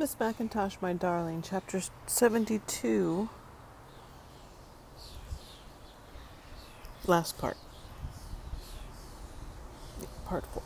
Miss Mackintosh, my darling, chapter 72, last part, part 4.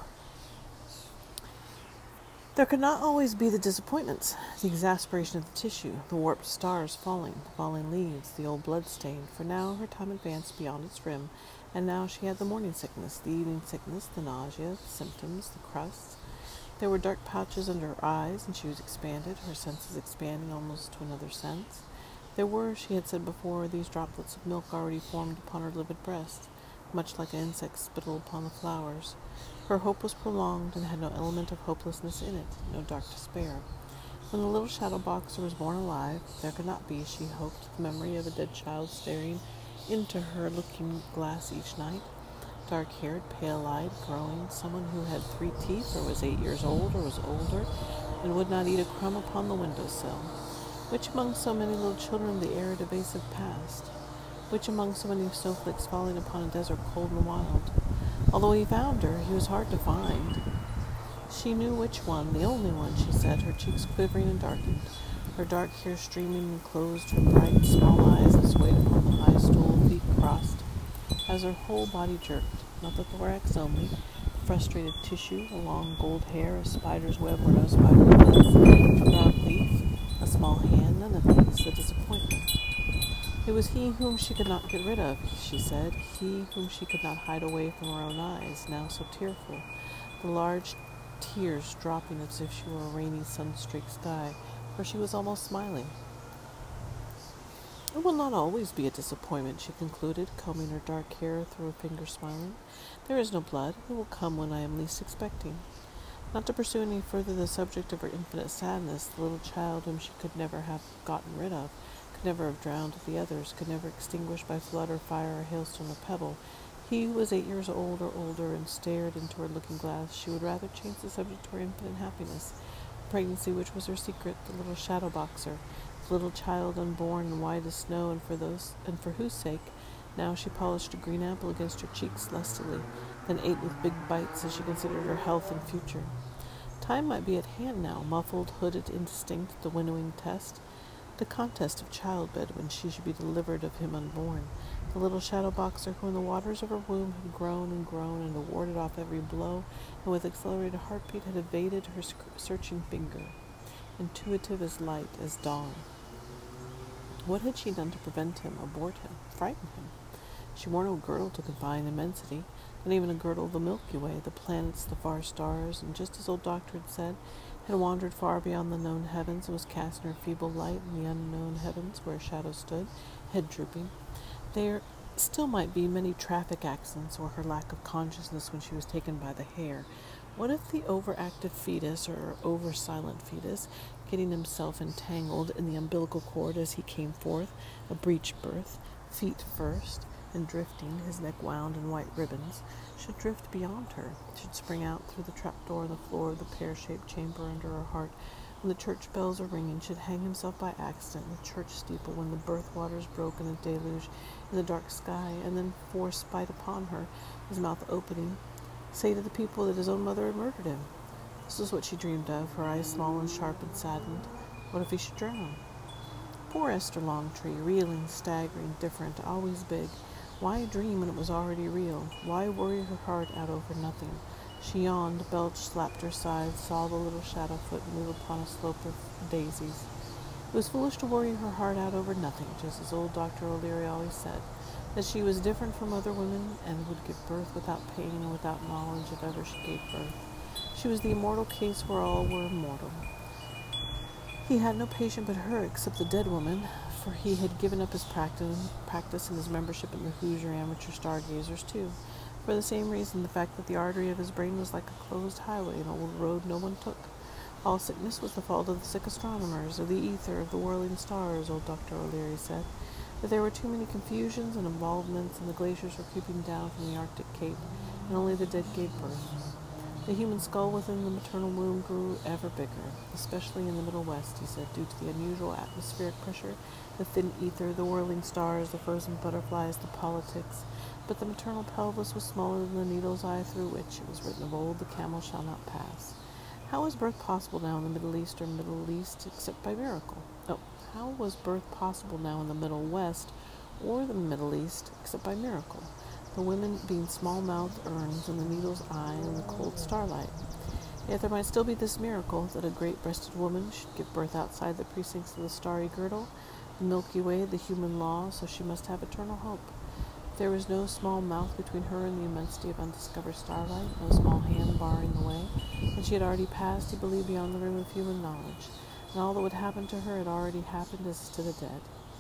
There could not always be the disappointments, the exasperation of the tissue, the warped stars falling, the falling leaves, the old blood stain, for now her time advanced beyond its rim, and now she had the morning sickness, the evening sickness, the nausea, the symptoms, the crusts. There were dark pouches under her eyes, and she was expanded, her senses expanding almost to another sense. There were, she had said before, these droplets of milk already formed upon her livid breast, much like an insect's spittle upon the flowers. Her hope was prolonged, and had no element of hopelessness in it, no dark despair. When the little shadow boxer was born alive, there could not be, she hoped, the memory of a dead child staring into her looking-glass each night. Dark-haired, pale-eyed, growing, someone who had 3 teeth, or was 8 years old, or was older, and would not eat a crumb upon the windowsill. Which among so many little children of the arid, evasive past? Which among so many snowflakes falling upon a desert cold and wild? Although he found her, he was hard to find. She knew which one, the only one, she said, her cheeks quivering and darkened, her dark hair streaming and closed, her bright, small eyes that swayed upon the high stool, feet crossed, as her whole body jerked, not the thorax only, the frustrated tissue, a long gold hair, a spider's web where no spider was, a broad leaf, a small hand, none of these, the disappointment. It was he whom she could not get rid of, she said, he whom she could not hide away from her own eyes, now so tearful, the large tears dropping as if she were a rainy sun-streaked sky, for she was almost smiling. It will not always be a disappointment, she concluded, combing her dark hair through her fingers, smiling. There is no blood. It will come when I am least expecting. Not to pursue any further the subject of her infinite sadness, the little child whom she could never have gotten rid of, could never have drowned the others, could never extinguish by flood or fire or hailstone or pebble. He who was 8 years old or older and stared into her looking-glass, she would rather change the subject to her infinite happiness, the pregnancy which was her secret, the little shadow boxer, the little child unborn and white as snow, and for whose sake now she polished a green apple against her cheeks lustily, then ate with big bites as she considered her health and future. Time might be at hand now, muffled, hooded, indistinct, the winnowing test, the contest of childbed when she should be delivered of him unborn, the little shadow boxer who in the waters of her womb had grown and warded off every blow, and with accelerated heartbeat had evaded her searching finger, intuitive as light, as dawn. What had she done to prevent him, abort him, frighten him? She wore no girdle to confine immensity, not even a girdle of the Milky Way, the planets, the far stars, and just as old Doctor had said, had wandered far beyond the known heavens and was casting her feeble light in the unknown heavens where shadows stood, head drooping. There still might be many traffic accidents, or her lack of consciousness when she was taken by the hair. What if the overactive fetus, or over-silent fetus, getting himself entangled in the umbilical cord as he came forth, a breech birth, feet first, and drifting, his neck wound in white ribbons, should drift beyond her, should spring out through the trapdoor in the floor of the pear-shaped chamber under her heart, when the church bells are ringing, should hang himself by accident in the church steeple when the birth waters broke in a deluge in the dark sky, and then force spite upon her, his mouth opening, say to the people that his own mother had murdered him. This was what she dreamed of, her eyes small and sharp and saddened. What if he should drown? Poor Esther Longtree, reeling, staggering, different, always big. Why dream when it was already real? Why worry her heart out over nothing? She yawned, belched, slapped her sides, saw the little shadow foot move upon a slope of daisies. It was foolish to worry her heart out over nothing, just as old Dr. O'Leary always said, that she was different from other women and would give birth without pain and without knowledge if ever she gave birth. She was the immortal case where all were immortal. He had no patient but her except the dead woman, for he had given up his practice and his membership in the Hoosier Amateur Stargazers, too. For the same reason, the fact that the artery of his brain was like a closed highway, an old road no one took. All sickness was the fault of the sick astronomers, of the ether, of the whirling stars, old Dr. O'Leary said. That there were too many confusions and involvements, and the glaciers were creeping down from the Arctic Cape, and only the dead gave birth. The human skull within the maternal womb grew ever bigger, especially in the Middle West, he said, due to the unusual atmospheric pressure, the thin ether, the whirling stars, the frozen butterflies, the politics. But the maternal pelvis was smaller than the needle's eye through which, it was written of old, the camel shall not pass. How was birth possible now in the Middle East or Middle East except by miracle? Oh, how was birth possible now in the Middle West or the Middle East except by miracle? The women being small-mouthed urns in the needle's eye in the cold starlight. Yet there might still be this miracle, that a great-breasted woman should give birth outside the precincts of the starry girdle, the Milky Way, the human law, so she must have eternal hope. There was no small mouth between her and the immensity of undiscovered starlight, no small hand barring the way, and she had already passed, he believed, beyond the rim of human knowledge, and all that would happen to her had already happened as to the dead.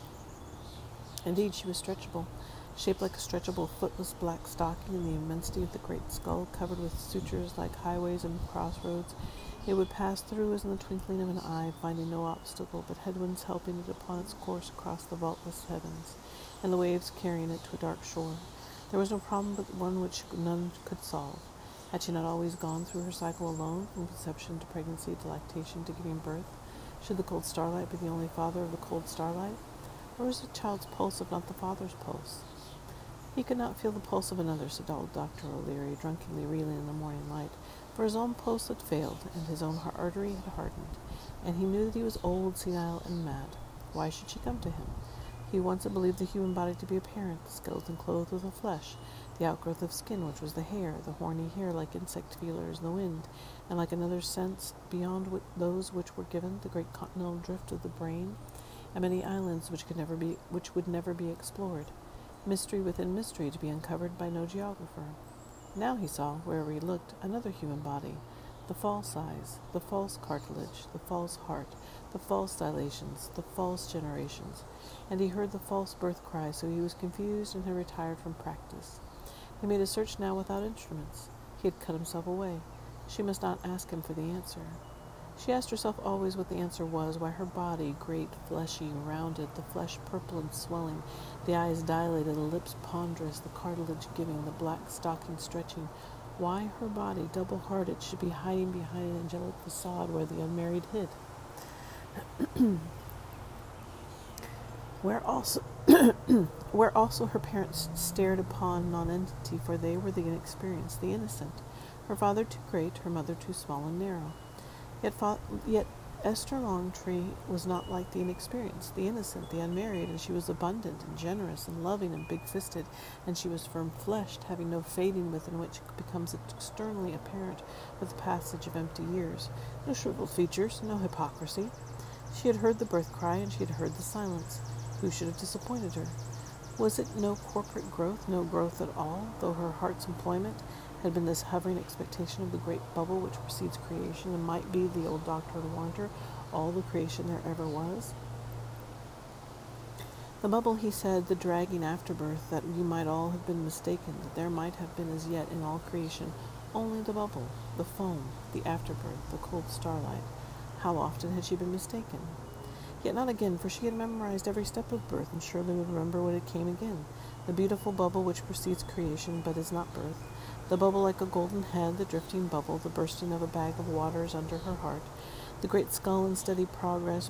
Indeed, she was stretchable, shaped like a stretchable, footless black stocking in the immensity of the great skull, covered with sutures like highways and crossroads. It would pass through as in the twinkling of an eye, finding no obstacle but headwinds helping it upon its course across the vaultless heavens, and the waves carrying it to a dark shore. There was no problem but one which none could solve. Had she not always gone through her cycle alone, from conception to pregnancy to lactation to giving birth? Should the cold starlight be the only father of the cold starlight? Or was the child's pulse if not the father's pulse? He could not feel the pulse of another, said old Dr. O'Leary, drunkenly reeling in the morning light, for his own pulse had failed, and his own artery had hardened, and he knew that he was old, senile, and mad. Why should she come to him? He once had believed the human body to be apparent, the skeleton clothed with the flesh, the outgrowth of skin, which was the hair, the horny hair like insect feelers in the wind, and like another sense beyond those which were given, the great continental drift of the brain, and many islands which would never be explored. Mystery within mystery to be uncovered by no geographer. Now he saw, wherever he looked, another human body, the false eyes, the false cartilage, the false heart, the false dilations, the false generations, and he heard the false birth cry, so he was confused and had retired from practice. He made a search now without instruments. He had cut himself away. She must not ask him for the answer. She asked herself always what the answer was, why her body, great, fleshy, rounded, the flesh purple and swelling, the eyes dilated, the lips ponderous, the cartilage giving, the black stocking stretching, why her body, double-hearted, should be hiding behind an angelic facade where the unmarried hid. where also her parents stared upon nonentity, for they were the inexperienced, the innocent, her father too great, her mother too small and narrow. Yet Esther Longtree was not like the inexperienced, the innocent, the unmarried, and she was abundant and generous and loving and big-fisted, and she was firm-fleshed, having no fading within which becomes externally apparent with the passage of empty years, no shriveled features, no hypocrisy. She had heard the birth cry, and she had heard the silence. Who should have disappointed her? Was it no corporate growth, no growth at all, though her heart's employment had been this hovering expectation of the great bubble which precedes creation, and might be, the old doctor had warned her, all the creation there ever was? The bubble, he said, the dragging afterbirth, that we might all have been mistaken, that there might have been as yet in all creation only the bubble, the foam, the afterbirth, the cold starlight. How often had she been mistaken? Yet not again, for she had memorized every step of birth, and surely would remember when it came again. The beautiful bubble which precedes creation, but is not birth. The bubble like a golden head, the drifting bubble, the bursting of a bag of waters under her heart. The great skull in steady progress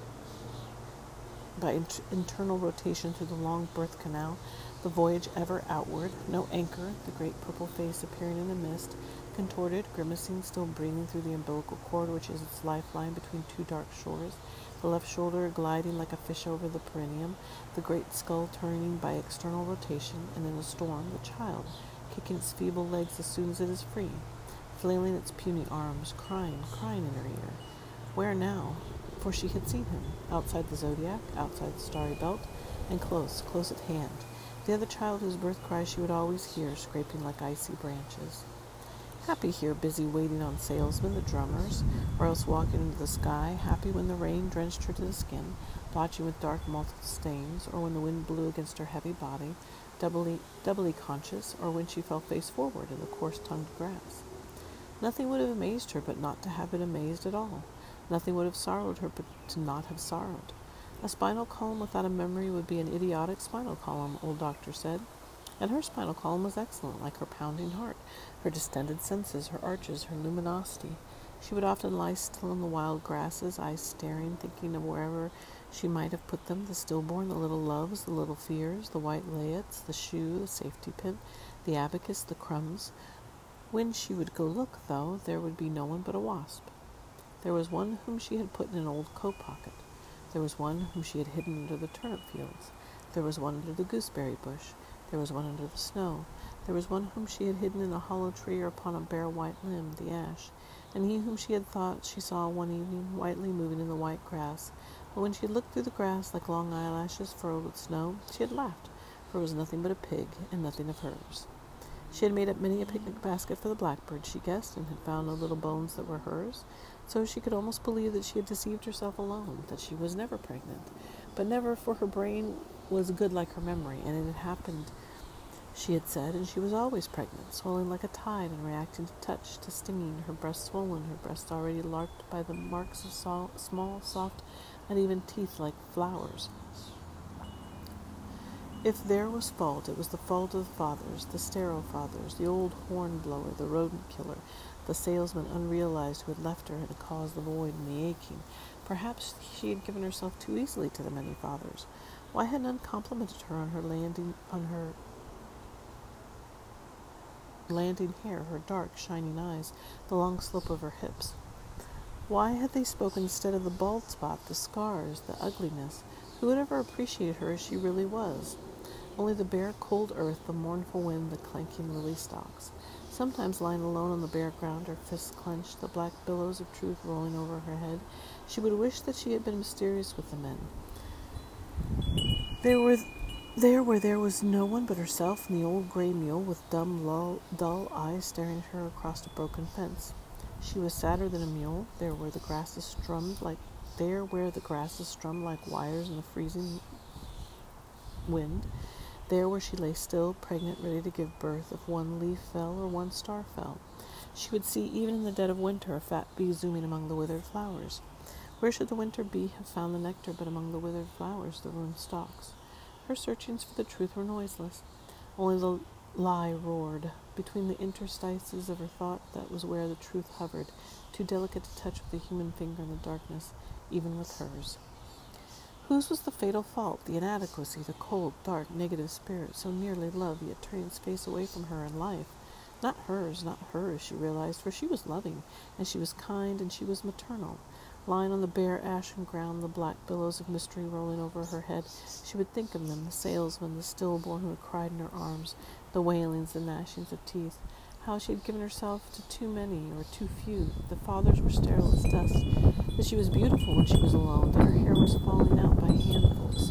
by internal rotation through the long birth canal. The voyage ever outward. No anchor, the great purple face appearing in a mist, contorted, grimacing, still breathing through the umbilical cord which is its lifeline between two dark shores. The left shoulder gliding like a fish over the perineum, the great skull turning by external rotation, and in a storm, the child, kicking its feeble legs as soon as it is free, flailing its puny arms, crying in her ear. Where now? For she had seen him, outside the zodiac, outside the starry belt, and close at hand, the other child whose birth cry she would always hear, scraping like icy branches. Happy here, busy waiting on salesmen, the drummers, or else walking into the sky, happy when the rain drenched her to the skin, blotching with dark malted stains, or when the wind blew against her heavy body, doubly conscious, or when she fell face forward in the coarse-tongued grass. Nothing would have amazed her but not to have been amazed at all. Nothing would have sorrowed her but to not have sorrowed. A spinal column without a memory would be an idiotic spinal column, old doctor said. And her spinal column was excellent, like her pounding heart, her distended senses, her arches, her luminosity. She would often lie still in the wild grasses, eyes staring, thinking of wherever she might have put them, the stillborn, the little loves, the little fears, the white layettes, the shoe, the safety pin, the abacus, the crumbs. When she would go look, though, there would be no one but a wasp. There was one whom she had put in an old coat pocket. There was one whom she had hidden under the turnip fields. There was one under the gooseberry bush. There was one under the snow. There was one whom she had hidden in a hollow tree or upon a bare white limb, the ash. And he whom she had thought she saw one evening whitely moving in the white grass. But when she had looked through the grass like long eyelashes furrowed with snow, she had laughed, for it was nothing but a pig, and nothing of hers. She had made up many a picnic basket for the blackbird, she guessed, and had found no little bones that were hers. So she could almost believe that she had deceived herself alone, that she was never pregnant. But never, for her brain was good like her memory, and it had happened, she had said, and she was always pregnant, swelling like a tide and reacting to touch, to stinging, her breast swollen, her breasts already larked by the marks of small, soft, uneven teeth like flowers. If there was fault, it was the fault of the fathers, the sterile fathers, the old horn blower, the rodent killer, the salesman unrealized who had left her and caused the void and the aching. Perhaps she had given herself too easily to the many fathers. Why had none complimented her on her landing hair, her dark, shining eyes, the long slope of her hips? Why had they spoken instead of the bald spot, the scars, the ugliness? Who would ever appreciate her as she really was? Only the bare, cold earth, the mournful wind, the clanking lily stalks. Sometimes lying alone on the bare ground, her fists clenched, the black billows of truth rolling over her head, she would wish that she had been mysterious with the men. There where there was no one but herself and the old gray mule with dumb, dull eyes staring at her across a broken fence. She was sadder than a mule, there where the grass is strummed like wires in a freezing wind, there where she lay still, pregnant, ready to give birth if one leaf fell or one star fell. She would see, even in the dead of winter, a fat bee zooming among the withered flowers. Where should the winter bee have found the nectar but among the withered flowers, the ruined stalks? Her searchings for the truth were noiseless. Only the lie roared. Between the interstices of her thought, that was where the truth hovered, too delicate to touch with a human finger in the darkness, even with hers. Whose was the fatal fault, the inadequacy, the cold, dark, negative spirit, so nearly loved, yet turning its face away from her in life? Not hers, she realized, for she was loving, and she was kind, and she was maternal. Lying on the bare ashen ground, the black billows of mystery rolling over her head, she would think of them, the salesman, the stillborn who had cried in her arms, the wailings, the gnashings of teeth. How she had given herself to too many or too few, that the fathers were sterile as dust, that she was beautiful when she was alone, that her hair was falling out by handfuls.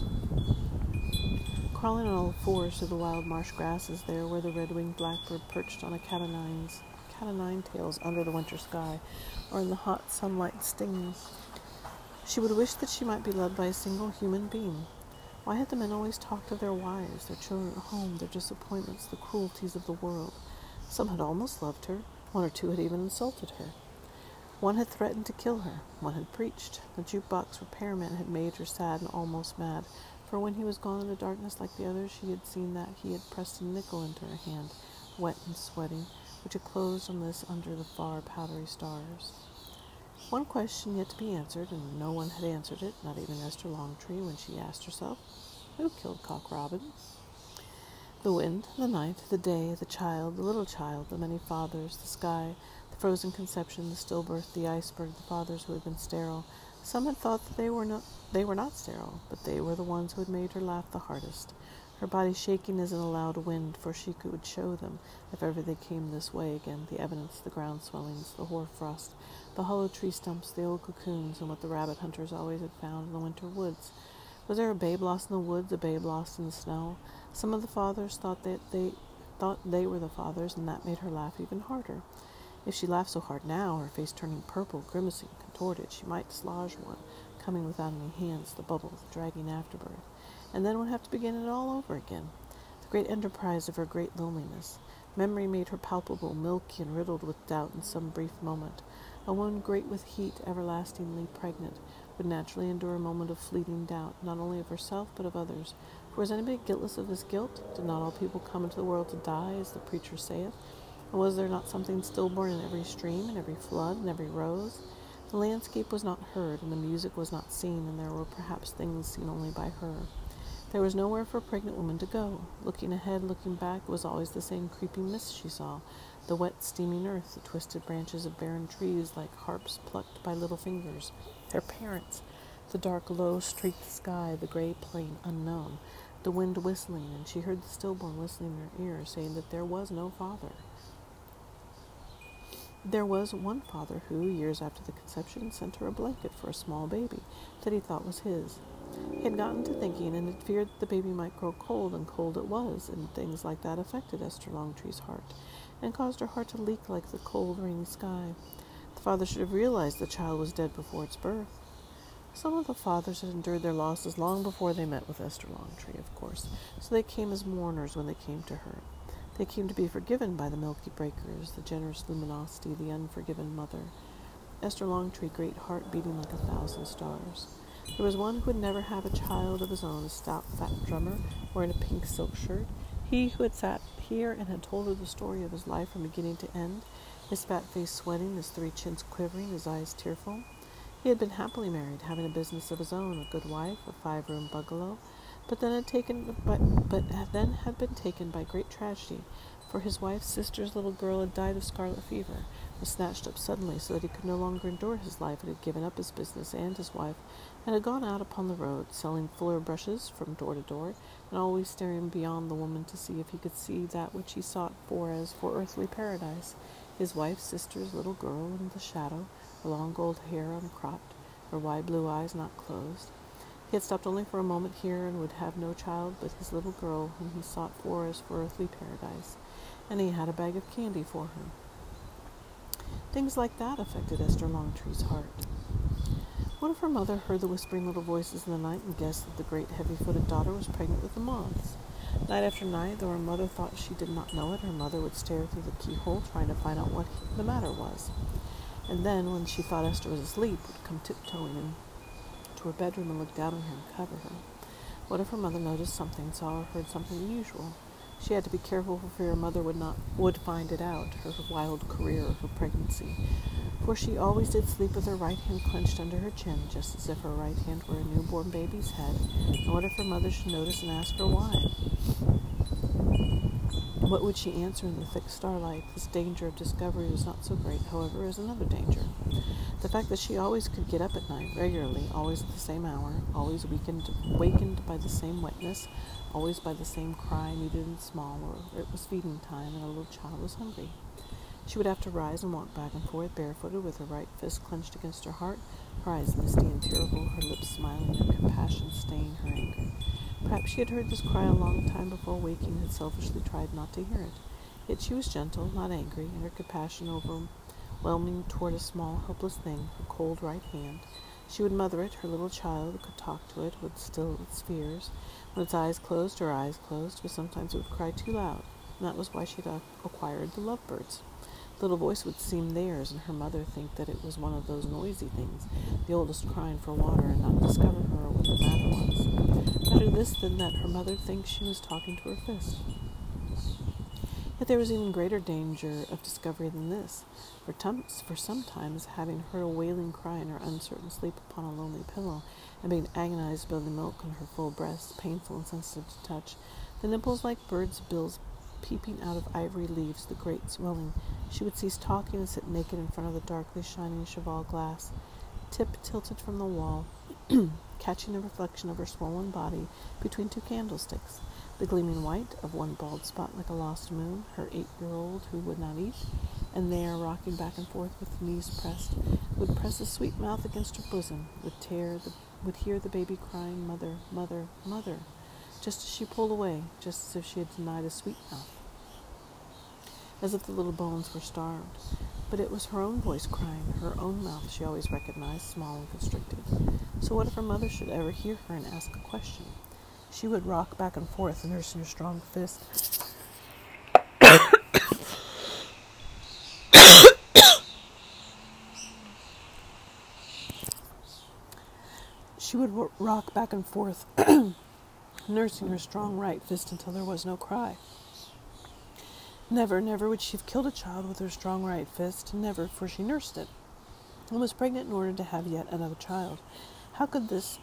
Crawling on all fours through the wild marsh grasses, there where the red-winged blackbird perched on a cat o' nine tails under the winter sky, or in the hot sunlight stinging, she would wish that she might be loved by a single human being. Why had the men always talked of their wives, their children at home, their disappointments, the cruelties of the world? Some had almost loved her. One or two had even insulted her. One had threatened to kill her. One had preached. The jukebox repairman had made her sad and almost mad, for when he was gone in the darkness like the others, she had seen that he had pressed a nickel into her hand, wet and sweating, which had closed on this under the far powdery stars. One question yet to be answered, and no one had answered it, not even Esther Longtree, when she asked herself, who killed Cock Robin? The wind, the night, the day, the child, the little child, the many fathers, the sky, the frozen conception, the stillbirth, the iceberg, the fathers who had been sterile. Some had thought that they were not sterile, but they were the ones who had made her laugh the hardest. Her body shaking as in a loud wind, for she would show them, if ever they came this way again, the evidence, the ground swellings, the hoar frost, the hollow tree stumps, the old cocoons, and what the rabbit hunters always had found in the winter woods. Was there a babe lost in the woods, a babe lost in the snow? Some of the fathers thought they were the fathers, and that made her laugh even harder. If she laughed so hard now, her face turning purple, grimacing, contorted, she might dislodge one, coming without any hands, the bubble, the dragging afterbirth, and then would have to begin it all over again. The great enterprise of her great loneliness. Memory made her palpable, milky, and riddled with doubt in some brief moment. A woman great with heat, everlastingly pregnant, would naturally endure a moment of fleeting doubt, not only of herself, but of others. For was anybody guiltless of this guilt? Did not all people come into the world to die, as the preacher saith? And was there not something stillborn in every stream, in every flood, in every rose? The landscape was not heard, and the music was not seen, and there were perhaps things seen only by her. There was nowhere for a pregnant woman to go. Looking ahead, looking back, it was always the same creeping mist she saw, The wet, steaming earth, the twisted branches of barren trees like harps plucked by little fingers. Their parents, the dark, low, streaked sky, the gray plain unknown, the wind whistling, and she heard the stillborn whistling in her ear, saying that there was no father. There was one father who, years after the conception, sent her a blanket for a small baby that he thought was his. He had gotten to thinking and had feared that the baby might grow cold, and cold it was, and things like that affected Esther Longtree's heart, and caused her heart to leak like the cold, rainy sky. The father should have realized the child was dead before its birth. Some of the fathers had endured their losses long before they met with Esther Longtree, of course, so they came as mourners when they came to her. They came to be forgiven by the milky breakers, the generous luminosity, the unforgiven mother. Esther Longtree, great heart beating like 1,000 stars. There was one who would never have a child of his own, a stout, fat drummer, wearing a pink silk shirt. He who had sat here and had told her the story of his life from beginning to end, his fat face sweating, his 3 chins quivering, his eyes tearful. He had been happily married, having a business of his own, a good wife, a 5-room bungalow, but then had been taken by great tragedy, for his wife's sister's little girl had died of scarlet fever, was snatched up suddenly so that he could no longer endure his life, and had given up his business and his wife, and had gone out upon the road, selling fuller brushes from door to door, and always staring beyond the woman to see if he could see that which he sought for as for earthly paradise. His wife's sister's little girl in the shadow, her long gold hair uncropped, her wide blue eyes not closed. He had stopped only for a moment here, and would have no child but his little girl, whom he sought for as for earthly paradise, and he had a bag of candy for her. Things like that affected Esther Longtree's heart. What if her mother heard the whispering little voices in the night and guessed that the great heavy-footed daughter was pregnant with the moths? Night after night, though her mother thought she did not know it, her mother would stare through the keyhole, trying to find out what the matter was. And then, when she thought Esther was asleep, would come tiptoeing into her bedroom and look down on her and cover her. What if her mother noticed something, saw or heard something unusual? She had to be careful for fear her mother would find it out, her wild career of her pregnancy. For she always did sleep with her right hand clenched under her chin, just as if her right hand were a newborn baby's head. And what if her mother should notice and ask her why? What would she answer in the thick starlight? This danger of discovery was not so great, however, as another danger. The fact that she always could get up at night, regularly, always at the same hour, always wakened by the same wetness, always by the same cry, needed and small, or it was feeding time and her little child was hungry. She would have to rise and walk back and forth barefooted with her right fist clenched against her heart, her eyes misty and tearful, her lips smiling, her compassion staying her anger. Perhaps she had heard this cry a long time before waking and had selfishly tried not to hear it. Yet she was gentle, not angry, and her compassion overwhelming toward a small, helpless thing, her cold right hand. She would mother it, her little child, could talk to it, would still its fears. When its eyes closed, her eyes closed, but sometimes it would cry too loud, and that was why she had acquired the lovebirds. The little voice would seem theirs, and her mother think that it was one of those noisy things, the oldest crying for water, and not discover her what the matter was. Better this than that her mother think she was talking to her fist. Yet there was even greater danger of discovery than this, for sometimes, having heard a wailing cry in her uncertain sleep upon a lonely pillow, and being agonized by the milk on her full breast, painful and sensitive to touch, the nipples like birds' bills peeping out of ivory leaves, the great swelling, she would cease talking and sit naked in front of the darkly shining cheval glass, tip tilted from the wall, catching the reflection of her swollen body between 2 candlesticks, the gleaming white of one bald spot like a lost moon, her 8-year-old who would not eat, and there, rocking back and forth with knees pressed, would press a sweet mouth against her bosom, would hear the baby crying, "Mother, mother, mother," just as she pulled away, just as if she had denied a sweet mouth, as if the little bones were starved. But it was her own voice crying, her own mouth she always recognized, small and constricted. So what if her mother should ever hear her and ask a question? She would rock back and forth, nursing her strong fist. She would rock back and forth, nursing her strong right fist until there was no cry. Never, never would she have killed a child with her strong right fist, never, for she nursed it, and was pregnant in order to have yet another child. How could this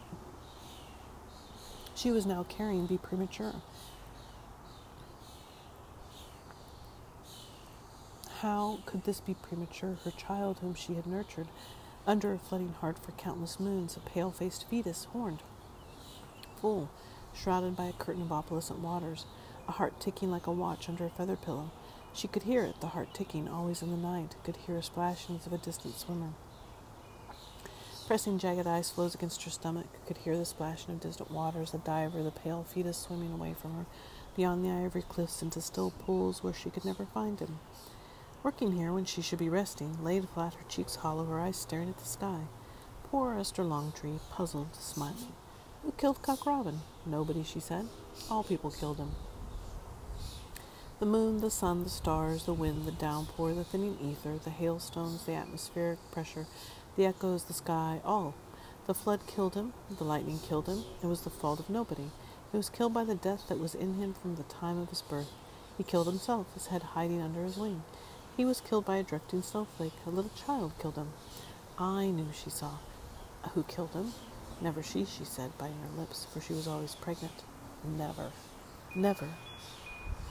she was now carrying be premature? How could this be premature, her child whom she had nurtured, under a flooding heart for countless moons, a pale-faced fetus, horned, full, shrouded by a curtain of opalescent waters, a heart ticking like a watch under a feather pillow? She could hear it, the heart ticking, always in the night, could hear a splashing as of a distant swimmer. Pressing jagged ice floes against her stomach, could hear the splashing of distant waters, the diver, the pale fetus swimming away from her, beyond the ivory cliffs into still pools where she could never find him. Working here when she should be resting, laid flat, her cheeks hollow, her eyes staring at the sky. Poor Esther Longtree, puzzled, smiling. Who killed Cock Robin? Nobody, she said. All people killed him. The moon, the sun, the stars, the wind, the downpour, the thinning ether, the hailstones, the atmospheric pressure, the echoes, the sky, all. The flood killed him, the lightning killed him. It was the fault of nobody. He was killed by the death that was in him from the time of his birth. He killed himself, his head hiding under his wing. He was killed by a drifting snowflake. A little child killed him. I knew, she saw. Who killed him? Never she said, biting her lips, for she was always pregnant. Never. Never.